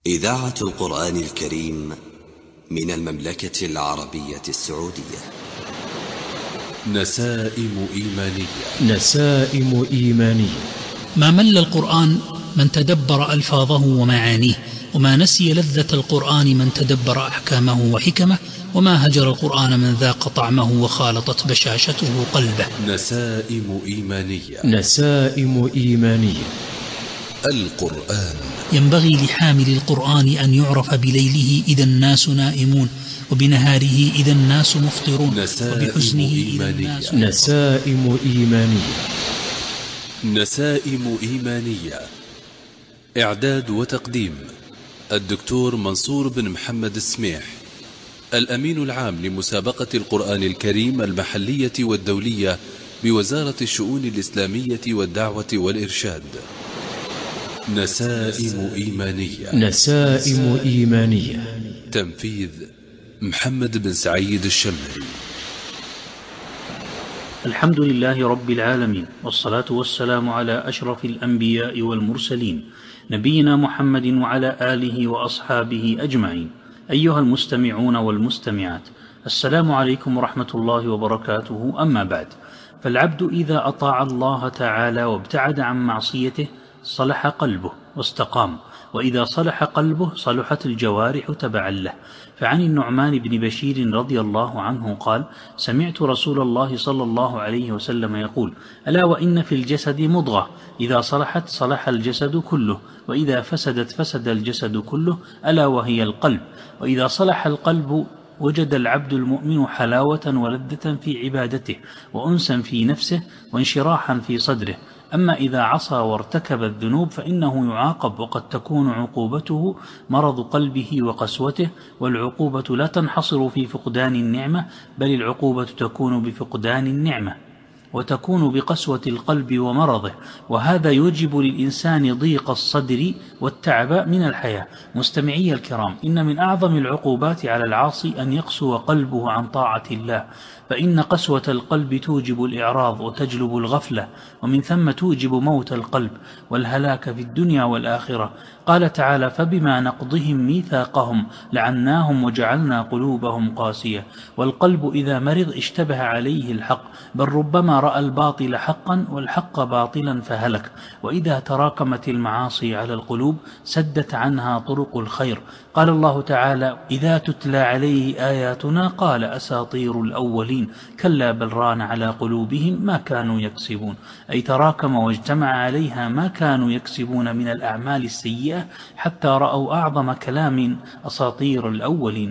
إذاعة القرآن الكريم من المملكة العربية السعودية. نسائم إيمانية. نسائم إيمانية. ما مل القرآن من تدبر ألفاظه ومعانيه، وما نسي لذة القرآن من تدبر أحكامه وحكمه، وما هجر القرآن من ذاق طعمه وخالطت بشاشته قلبه. نسائم إيمانية. نسائم إيمانية. القرآن ينبغي لحامل القرآن أن يعرف بليله إذا الناس نائمون، وبنهاره إذا الناس مفطرون، وبحزنه إذا الناس. نسائم إيمانية. نسائم إيمانية. إعداد وتقديم الدكتور منصور بن محمد السميح، الأمين العام لمسابقة القرآن الكريم المحلية والدولية بوزارة الشؤون الإسلامية والدعوة والإرشاد. نسائم إيمانية. نسائم إيمانية. تنفيذ محمد بن سعيد الشمري. الحمد لله رب العالمين، والصلاة والسلام على أشرف الأنبياء والمرسلين، نبينا محمد وعلى آله وأصحابه أجمعين. أيها المستمعون والمستمعات، السلام عليكم ورحمة الله وبركاته. أما بعد، فالعبد إذا أطاع الله تعالى وابتعد عن معصيته صلح قلبه واستقام، وإذا صلح قلبه صلحت الجوارح تبعا له. فعن النعمان بن بشير رضي الله عنه قال: سمعت رسول الله صلى الله عليه وسلم يقول: ألا وإن في الجسد مضغة إذا صلحت صلح الجسد كله، وإذا فسدت فسد الجسد كله، ألا وهي القلب. وإذا صلح القلب وجد العبد المؤمن حلاوة ولذة في عبادته، وأنسا في نفسه، وانشراحا في صدره. أما إذا عصى وارتكب الذنوب فإنه يعاقب، وقد تكون عقوبته مرض قلبه وقسوته. والعقوبة لا تنحصر في فقدان النعمة، بل العقوبة تكون بفقدان النعمة، وتكون بقسوة القلب ومرضه، وهذا يوجب للإنسان ضيق الصدر والتعب من الحياة. مستمعي الكرام، إن من أعظم العقوبات على العاصي أن يقسو قلبه عن طاعة الله، فإن قسوة القلب توجب الإعراض وتجلب الغفلة، ومن ثم توجب موت القلب والهلاك في الدنيا والآخرة. قال تعالى: فبما نقضهم ميثاقهم لعناهم وجعلنا قلوبهم قاسية. والقلب إذا مرض اشتبه عليه الحق، بل ربما رأى الباطل حقا والحق باطلا فهلك. وإذا تراكمت المعاصي على القلوب سدت عنها طرق الخير. قال الله تعالى: إذا تتلى عليه آياتنا قال أساطير الأولين، كلا بل ران على قلوبهم ما كانوا يكسبون. أي تراكم واجتمع عليها ما كانوا يكسبون من الأعمال السيئة، حتى رأوا أعظم كلام أساطير الأولين.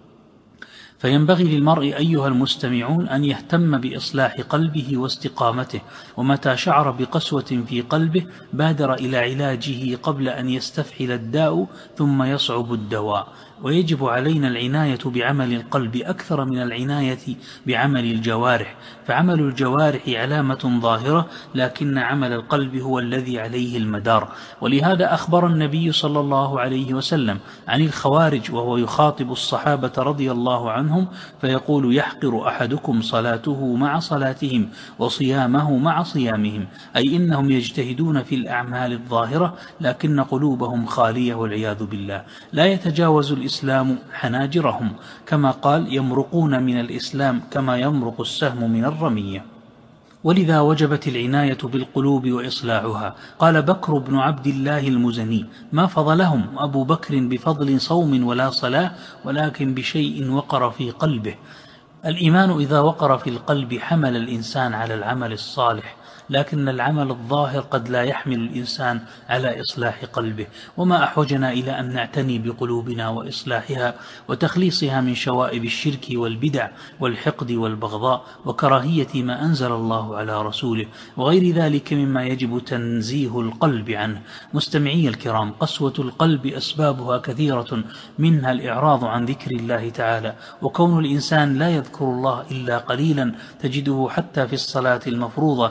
فينبغي للمرء أيها المستمعون أن يهتم بإصلاح قلبه واستقامته، ومتى شعر بقسوة في قلبه بادر إلى علاجه قبل أن يستفحل الداء ثم يصعب الدواء. ويجب علينا العناية بعمل القلب أكثر من العناية بعمل الجوارح، فعمل الجوارح علامة ظاهرة، لكن عمل القلب هو الذي عليه المدار. ولهذا أخبر النبي صلى الله عليه وسلم عن الخوارج وهو يخاطب الصحابة رضي الله عنهم فيقول: يحقر أحدكم صلاته مع صلاتهم وصيامه مع صيامهم، أي إنهم يجتهدون في الأعمال الظاهرة لكن قلوبهم خالية والعياذ بالله. لا يتجاوز الإسلام حناجرهم، كما قال: يمرقون من الإسلام كما يمرق السهم من الرمية. ولذا وجبت العناية بالقلوب وإصلاحها. قال بكر بن عبد الله المزني: ما فضلهم أبو بكر بفضل صوم ولا صلاة، ولكن بشيء وقر في قلبه. الإيمان إذا وقر في القلب حمل الإنسان على العمل الصالح، لكن العمل الظاهر قد لا يحمل الإنسان على إصلاح قلبه. وما أحوجنا إلى أن نعتني بقلوبنا وإصلاحها وتخليصها من شوائب الشرك والبدع والحقد والبغضاء وكراهية ما أنزل الله على رسوله وغير ذلك مما يجب تنزيه القلب عنه. مستمعي الكرام، قسوة القلب أسبابها كثيرة، منها الإعراض عن ذكر الله تعالى، وكون الإنسان لا يذكر الله إلا قليلا، تجده حتى في الصلاة المفروضة لا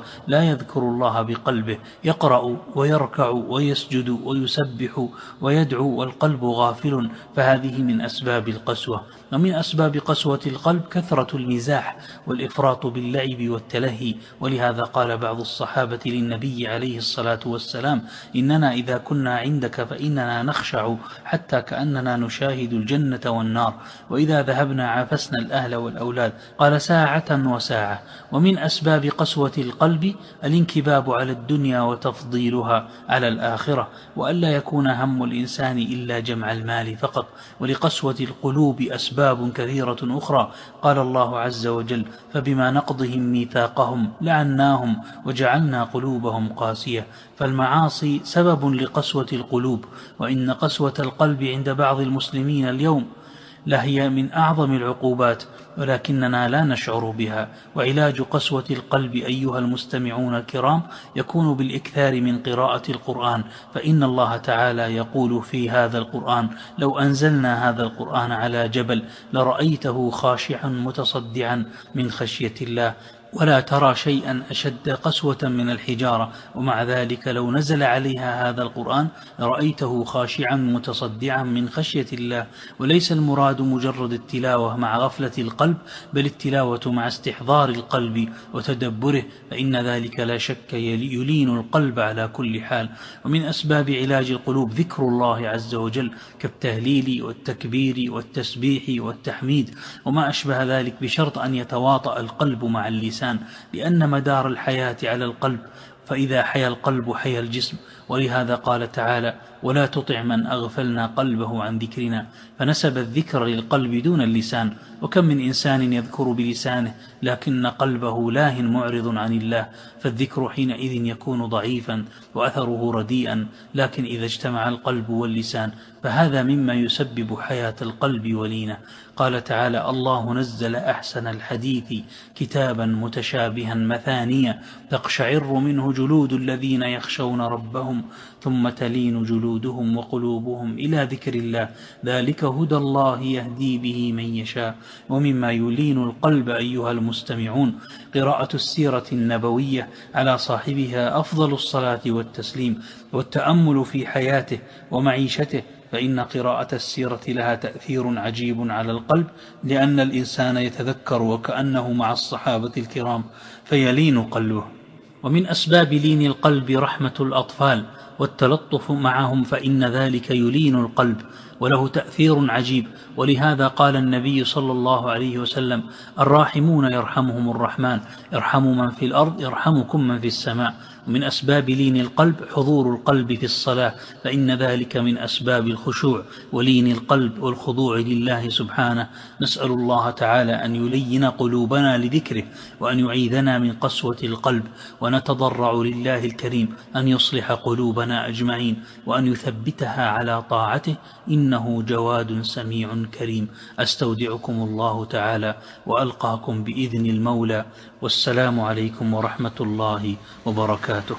لا يذكر الله بقلبه، يقرأ ويركع ويسجد ويسبح ويدعو والقلب غافل، فهذه من أسباب القسوة. ومن أسباب قسوة القلب كثرة المزاح والإفراط باللعب والتلهي، ولهذا قال بعض الصحابة للنبي عليه الصلاة والسلام: إننا إذا كنا عندك فإننا نخشع حتى كأننا نشاهد الجنة والنار، وإذا ذهبنا عافسنا الأهل والأولاد. قال: ساعة وساعة. ومن أسباب قسوة القلب الانكباب على الدنيا وتفضيلها على الآخرة، وألا يكون هم الإنسان إلا جمع المال فقط. ولقسوة القلوب أسباب كثيرة أخرى. قال الله عز وجل: فبما نقضهم ميثاقهم لعناهم وجعلنا قلوبهم قاسية. فالمعاصي سبب لقسوة القلوب، وإن قسوة القلب عند بعض المسلمين اليوم لهي من أعظم العقوبات، ولكننا لا نشعر بها. وعلاج قسوة القلب أيها المستمعون الكرام يكون بالإكثار من قراءة القرآن، فإن الله تعالى يقول في هذا القرآن: لو أنزلنا هذا القرآن على جبل لرأيته خاشعا متصدعا من خشية الله، ولا ترى شيئا أشد قسوة من الحجارة، ومع ذلك لو نزل عليها هذا القرآن رأيته خاشعا متصدعا من خشية الله. وليس المراد مجرد التلاوة مع غفلة القلب، بل التلاوة مع استحضار القلب وتدبره، فإن ذلك لا شك يلين القلب على كل حال. ومن أسباب علاج القلوب ذكر الله عز وجل كالتهليل والتكبير والتسبيح والتحميد وما أشبه ذلك، بشرط أن يتواطأ القلب مع اللسان، لأن مدار الحياة على القلب، فإذا حيا القلب حيا الجسم. ولهذا قال تعالى: ولا تطع من أغفلنا قلبه عن ذكرنا، فنسب الذكر للقلب دون اللسان. وكم من إنسان يذكر بلسانه لكن قلبه لاه معرض عن الله، فالذكر حينئذ يكون ضعيفا وأثره رديئا. لكن إذا اجتمع القلب واللسان فهذا مما يسبب حياة القلب ولينه. قال تعالى: الله نزل أحسن الحديث كتابا متشابها مثانية تقشعر منه جلود الذين يخشون ربهم ثم تلين جلودهم وقلوبهم إلى ذكر الله، ذلك هدى الله يهدي به من يشاء. ومما يلين القلب أيها المستمعون قراءة السيرة النبوية على صاحبها أفضل الصلاة والتسليم، والتأمل في حياته ومعيشته، فإن قراءة السيرة لها تأثير عجيب على القلب، لأن الإنسان يتذكر وكأنه مع الصحابة الكرام فيلين قلبه. ومن أسباب لين القلب رحمة الأطفال والتلطف معهم، فإن ذلك يلين القلب وله تأثير عجيب. ولهذا قال النبي صلى الله عليه وسلم: الراحمون يرحمهم الرحمن، ارحموا من في الأرض يرحمكم من في السماء. ومن أسباب لين القلب حضور القلب في الصلاة، فإن ذلك من أسباب الخشوع ولين القلب والخضوع لله سبحانه. نسأل الله تعالى أن يلين قلوبنا لذكره، وأن يعيذنا من قسوة القلب، ونتضرع لله الكريم أن يصلح قلوبنا أجمعين، وأن يثبتها على طاعته، إنه جواد سميع كريم. أستودعكم الله تعالى وألقاكم بإذن المولى، والسلام عليكم ورحمة الله وبركاته.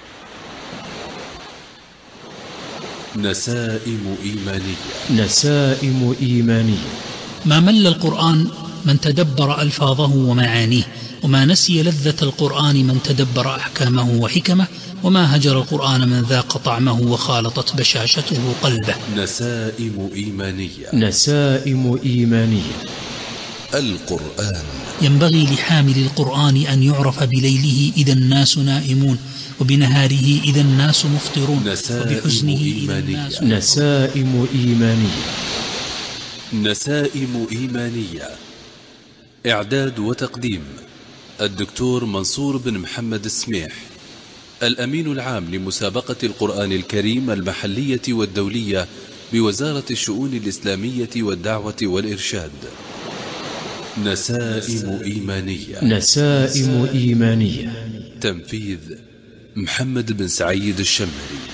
نسائم إيمانية. نسائم إيمانية. ما مل القرآن من تدبر ألفاظه ومعانيه، وما نسي لذة القرآن من تدبر أحكامه وحكمه، وما هجر القرآن من ذاق طعمه وخالطت بشاشته قلبه. نسائم إيمانية. نسائم إيمانية. القرآن ينبغي لحامل القرآن أن يعرف بليله إذا الناس نائمون، وبنهاره إذا الناس مفطرون، وبحزنه إذا الناس. نسائم إيمانية. نسائم إيمانية. إعداد وتقديم الدكتور منصور بن محمد السميح، الأمين العام لمسابقة القرآن الكريم المحلية والدولية بوزارة الشؤون الإسلامية والدعوة والإرشاد. نسائم إيمانية. نسائم إيمانية. تنفيذ محمد بن سعيد الشمري.